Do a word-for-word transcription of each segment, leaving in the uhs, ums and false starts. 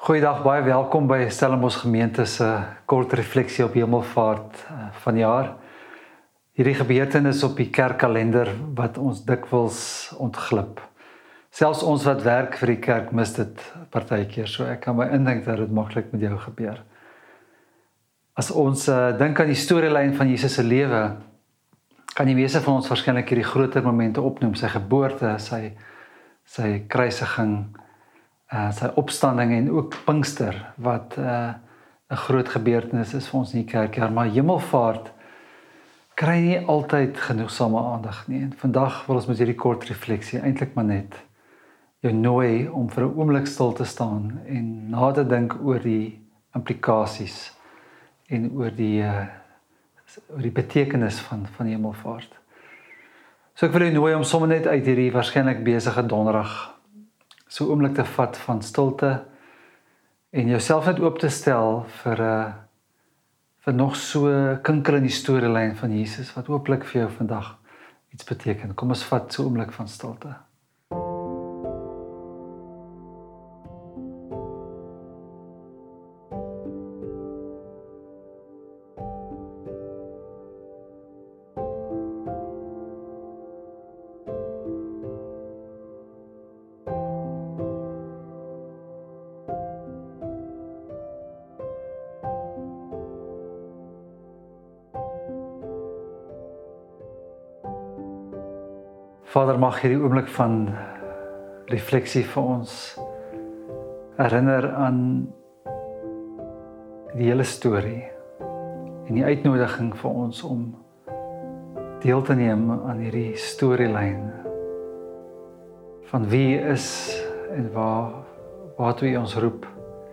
Goeiedag, baie welkom by Stellenbosch Gemeente se kort refleksie op Hemelvaart van jaar. Hierdie gebeurtenis op die kerkkalender wat ons dikwels ontglip. Selfs ons wat werk vir die kerk mis dit partykeer, so ek kan my indink dat dit maklik met jou gebeur. As ons uh, dink aan die storielyn van Jesus se lewe, kan die meeste van ons waarskynlik hierdie groter momente opnoem, sy geboorte, sy sy kruisiging, Uh, sy opstanding en ook Pinkster, wat 'n uh, groot gebeurtenis is vir ons in die kerkjaar, maar Hemelvaart kry nie altyd genoegsame aandag nie. En vandag wil ons met hierdie kort refleksie eintlik maar net jou nooi om vir 'n oomblik stil te staan en na te dink oor die implikasies en oor die uh, oor die betekenis van van Hemelvaart. So ek wil jou nooi om sommer net uit hierdie waarskynlik besige donderdag so oomblik te vat van stilte en jouself net oop te stel vir 'n uh, vir nog so kinkel in die storielyn van Jesus wat hooplik vir jou vandag iets beteken. Kom ons vat so oomblik van stilte. Vader, mag hierdie oomblik van refleksie vir ons herinner aan die hele storie en die uitnodiging vir ons om deel te neem aan hierdie storielyn van wie U is en waar waartoe U ons roep.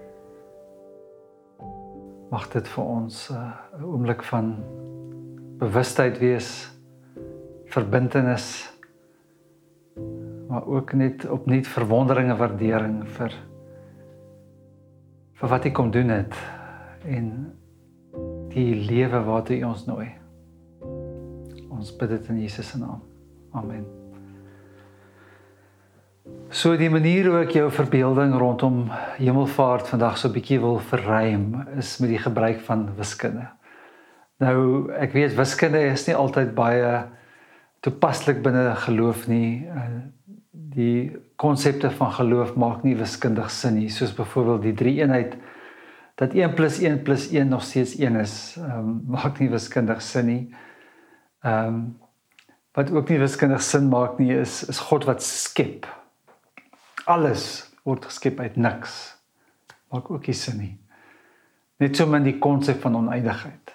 Mag dit vir ons 'n uh, oomblik van bewustheid wees, verbintenis, maar ook net opnuut verwondering en waardering vir vir wat U kom doen het en die lewe waartoe U ons nooi. Ons bid dit in Jesus se naam. Amen. So die manier hoe ek jou verbeelding rondom Hemelvaart vandag so 'n bietjie wil verruim is met die gebruik van wiskunde. Nou, ek weet wiskunde is nie altyd baie toepaslik binne geloof nie. Die konsepte van geloof maak nie wiskundig sin nie, soos byvoorbeeld die drie eenheid, dat een plus een plus een nog steeds een is, um, maak nie wiskundig sin nie. Um, wat ook nie wiskundig sin maak nie, is, is God wat skep. Alles word geskep uit niks, maak ook nie sin nie. Net so min die konsep van oneindigheid.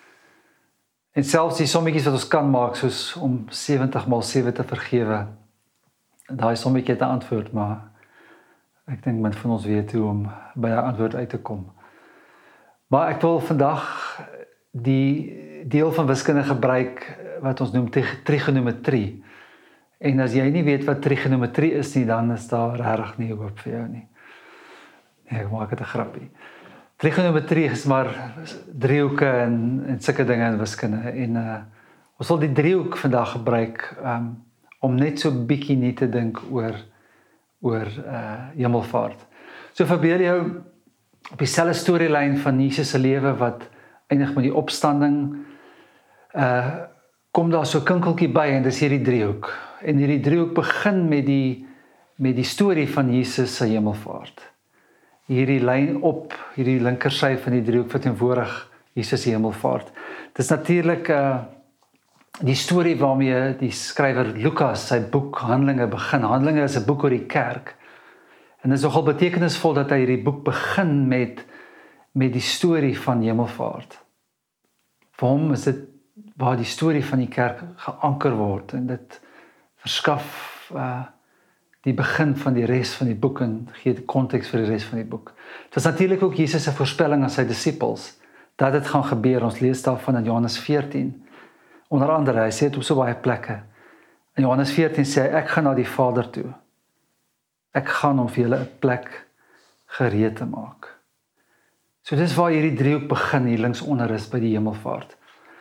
En selfs die sommetjies wat ons kan maak, soos om sewentig maal sewe te vergewe, daai sommetjie te antwoord, maar ek dink min van ons weet hoe om by 'n antwoord uit te kom. Maar ek wil vandag die deel van wiskunde gebruik wat ons noem trigonometrie. En as jy nie weet wat trigonometrie is nie, dan is daar regtig nie hoop vir jou nie. Nee, ek maak dit 'n grappie. Trigonometrie is maar driehoeke en en sulke dinge in wiskunde en uh, ons wil die driehoek vandag gebruik um, om net so bietjie nie te dink oor oor uh, Hemelvaart. So verbeel jou op dieselfde storielyn van Jesus se lewe wat eindig met die opstanding, uh, kom daar so 'n kinkeltjie by en dis hierdie driehoek. En hierdie driehoek begin met die met die storie van Jesus se Hemelvaart. Hierdie lyn op, hierdie linkersy van die driehoek verteenwoordig Jesus se Hemelvaart. Dis natuurlik uh, die storie waarmee die skrywer Lukas sy boek Handelinge begin. Handelinge is 'n boek oor die kerk. En dit is nogal betekenisvol dat hy hierdie boek begin met met die storie van Hemelvaart. Vir hom is dit waar die storie van die kerk geanker word en dit verskaf uh, die begin van die res van die boek en gee die konteks vir die res van die boek. Dit was natuurlik ook Jesus se voorspelling aan sy disippels dat dit gaan gebeur. Ons lees daarvan in Johannes veertien. Onder andere, hy sê dit op so baie plekke. In Johannes veertien sê hy, ek gaan na die Vader toe. Ek gaan om vir julle 'n plek gereed te maak. So dis waar hierdie driehoek begin, hier links onder is by die Hemelvaart.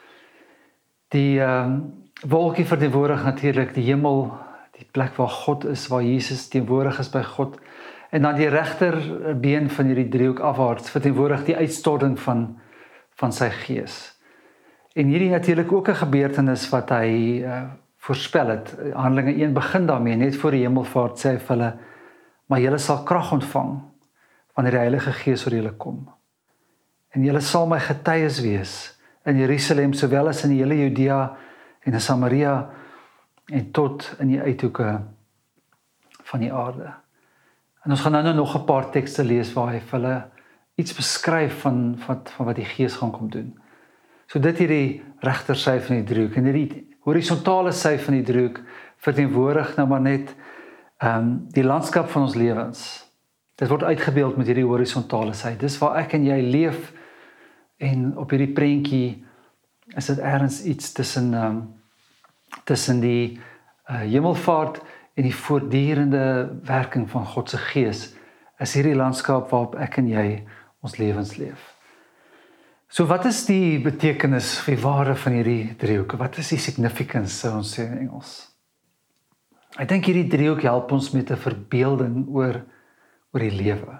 Die um, wolkie verteenwoordig natuurlik die hemel, die plek waar God is, waar Jesus teenwoordig is by God. En dan die regterbeen van hierdie driehoek afwaarts verteenwoordig die uitstorting van van sy gees. En hierdie natuurlik ook 'n gebeurtenis wat hy uh, voorspel het. Handelinge een begin daarmee, net voor die hemelvaart sê hy vir hulle, maar julle sal krag ontvang wanneer die Heilige Gees oor julle kom. En julle sal my getuies wees in Jerusalem, sowel as in die hele Judea en in Samaria en tot in die uithoeke van die aarde. En ons gaan nou nog 'n paar tekste lees waar hy vir hulle iets beskryf van, van, van wat die Gees gaan kom doen. So dit hier die regtersy van die driehoek en hierdie horisontale sy van die driehoek verteenwoordig nou maar net um, die landskap van ons lewens. Dit word uitgebeeld met hierdie horisontale sy. Dis waar ek en jy leef en op hierdie prentjie is dit ergens iets tussen um, tussen die uh, hemelvaart en die voortdurende werking van God se Gees is hierdie landskap waarop ek en jy ons lewens leef. So wat is die betekenis, die waarde van hierdie driehoek? Wat is die significance, sou ons sê in Engels? Ek dink hierdie driehoek help ons met 'n verbeelding oor oor die lewe.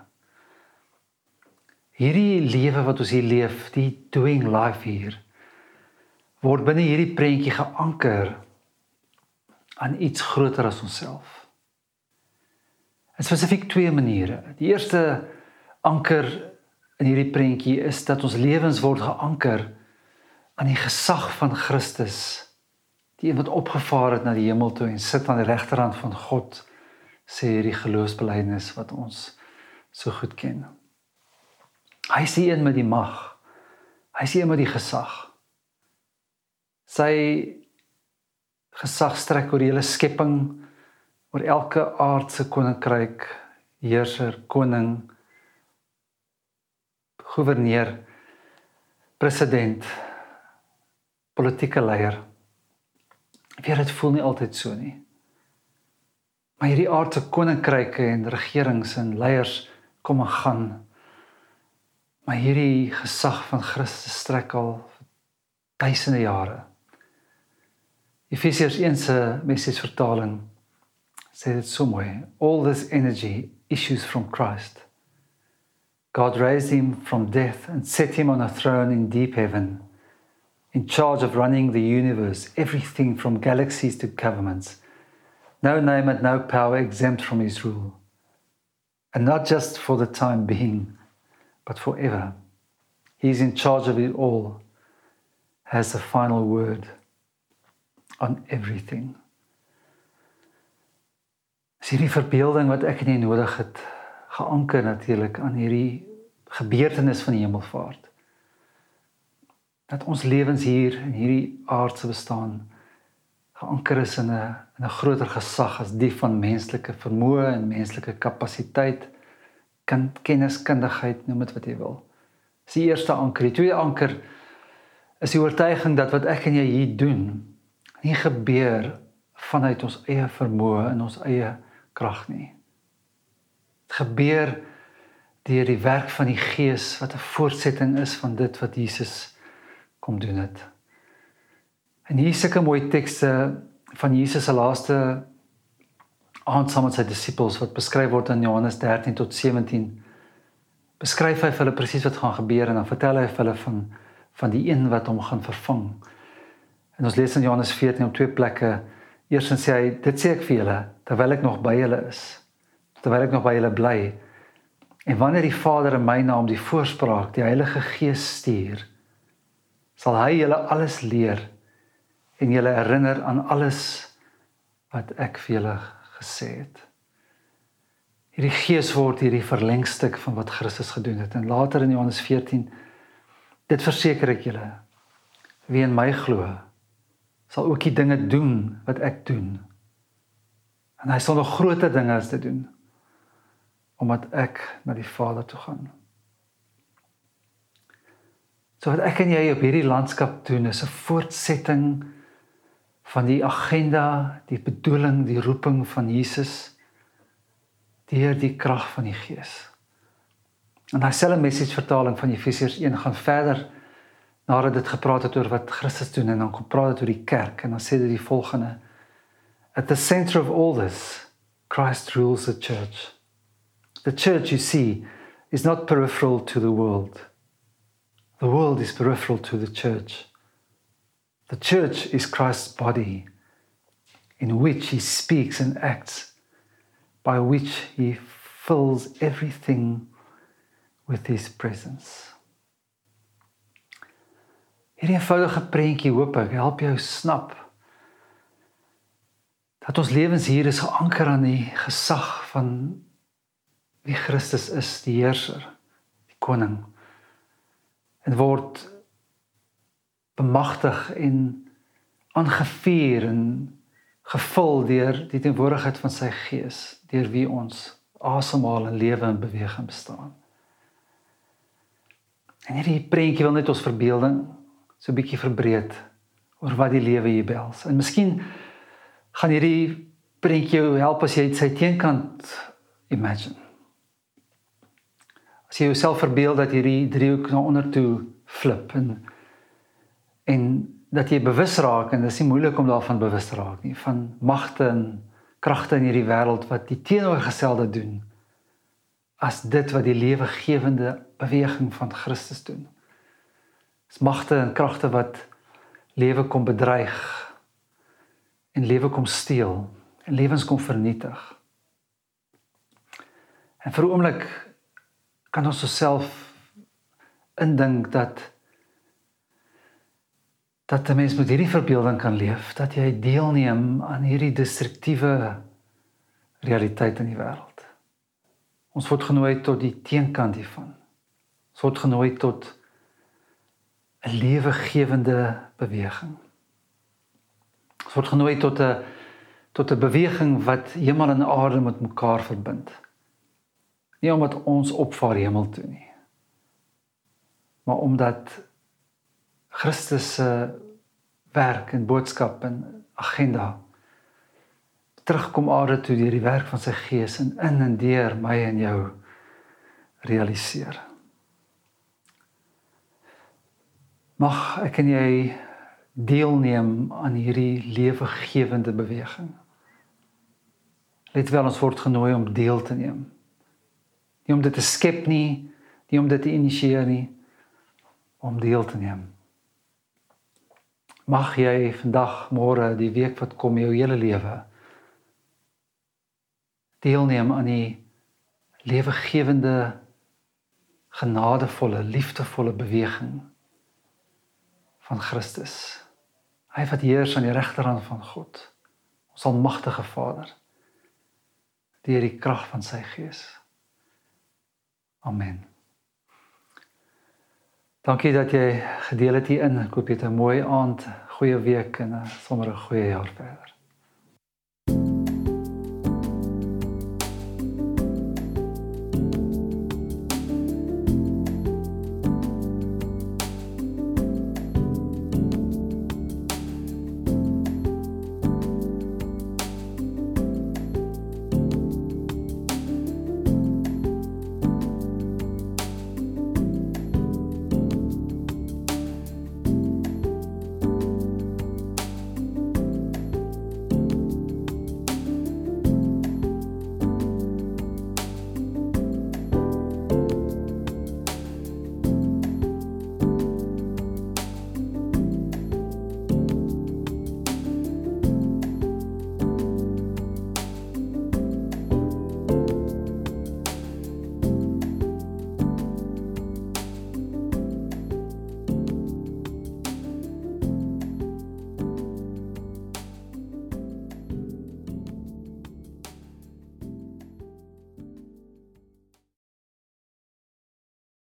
Hierdie lewe wat ons hier leef, die doing life hier, word binne hierdie prentjie geanker aan iets groter as onsself. En spesifiek twee maniere. Die eerste anker in hierdie prentjie is dat ons lewens word geanker aan die gesag van Christus, die een wat opgevaar het na die hemel toe en sit aan die regterhand van God, sê hierdie geloofsbelijdenis wat ons so goed ken. Hy is die een met die mag. Hy is die een met die gesag. Sy gesag strek oor die hele skepping, oor elke aardse koninkryk, heerser, koning, gouverneur, president, politieke leier. Ek weet dit voel nie altyd so nie. Maar hierdie aardse koninkryke en regerings en leiers kom en gaan. Maar hierdie gesag van Christus strek al duisende jare. Efesiërs een se messagevertaling sê dit so mooi. All this energy issues from Christ. God raised him from death and set him on a throne in deep heaven, in charge of running the universe, everything from galaxies to governments. No name and no power exempt from his rule. And not just for the time being, but forever. He is in charge of it all, has the final word on everything. Is hierdie verbeelding wat ek en jy nodig het, geanker natuurlik aan hierdie gebeurtenis van die hemelvaart. Dat ons lewens hier in hierdie aardse bestaan geanker is in 'n in 'n groter gesag as die van menslike vermoë en menslike kapasiteit, kenniskundigheid, noem dit wat jy wil. Dis die eerste anker. Die tweede anker is die oortuiging dat wat ek en jy hier doen nie gebeur vanuit ons eie vermoë en ons eie krag nie. Dit gebeur deur die werk van die Gees wat 'n voortsetting is van dit wat Jesus kom doen het. En hier is sulke mooi tekste van Jesus se laaste aand saam met sy disippels wat beskryf word in Johannes dertien tot sewentien. Beskryf hy vir hulle presies wat gaan gebeur en dan vertel hy vir hulle van van die een wat hom gaan vervang. En ons lees in Johannes veertien op twee plekke. Eerstens sê hy, dit sê ek vir julle terwyl ek nog by julle is, terwyl ek nog by julle bly. En wanneer die Vader in my naam die voorspraak, die Heilige Gees stuur, sal hy julle alles leer en julle herinner aan alles wat ek vir julle gesê het. Hierdie Gees word hierdie verlengstuk van wat Christus gedoen het. En later in Johannes veertien, dit verseker ek julle, wie in my glo, sal ook die dinge doen wat ek doen. En hy sal nog groter dinge as dit doen, omdat ek na die Vader toe gaan. So wat ek en jy op hierdie landskap doen, is 'n voortsetting van die agenda, die bedoeling, die roeping van Jesus, deur die krag van die Gees. En daai selfe messagevertaling van Efesiërs een gaan verder, nadat dit gepraat het oor wat Christus doen, en dan kom praat het oor die kerk, en dan sê dit die volgende: At the center of all this, Christ rules the church. The church, you see, is not peripheral to the world. The world is peripheral to the church. The church is Christ's body, in which he speaks and acts, by which he fills everything with his presence. Hierdie eenvoudige prentjie, hoop ek, help jou snap dat ons lewens hier is geanker aan die gesag van wie Christus is, die heerser, die koning, en word bemagtig en aangevuur en gevul deur die teenwoordigheid van sy gees, deur wie ons asemhaal en lewe en beweging bestaan. En hierdie prentjie wil net ons verbeelding so 'n bietjie verbreed oor wat die lewe hier behels. En miskien gaan hierdie prentjie jou help as jy sy teenkant imagine. As jy jouself verbeel dat hierdie driehoek na onder toe flip en, en dat jy bewus raak, en dit is nie moeilik om daarvan bewus te raak nie, van magte en kragte in hierdie wêreld wat die teenoorgestelde doen as dit wat die lewegewende beweging van Christus doen. Dis magte en kragte wat lewe kom bedreig en lewe kom steel en lewens kom vernietig. En vir 'n oomblik kan ons osself indink dat dat 'n mens met hierdie verbeelding kan leef, dat jy deelneem aan hierdie destruktiewe realiteit in die wêreld. Ons word genooi tot die teenkant hiervan. Ons word genooi tot 'n lewegewende beweging. Ons word genooi tot 'n tot 'n beweging wat hemel en aarde met mekaar verbind. Nie omdat ons opvaar hemel toe nie, maar omdat Christus se werk en boodskap en agenda terugkom aarde toe deur die werk van sy gees en in en deur my en jou realiseer. Mag ek en jy deelneem aan hierdie lewegewende beweging. Let wel, ons word genooi om deel te neem. Nie om dit te skep nie, nie om dit te initieer nie, om deel te neem. Mag jy vandag, môre, die week wat kom, jou hele lewe deelneem aan die lewegewende, genadevolle, liefdevolle beweging van Christus. Hy wat heers aan die regterhand van God, ons almagtige Vader, deur die krag van sy gees. Amen. Dankie dat jy gedeel het hierin. Ek hoop jy het 'n mooi aand, goeie week en sommer 'n goeie jaar verder.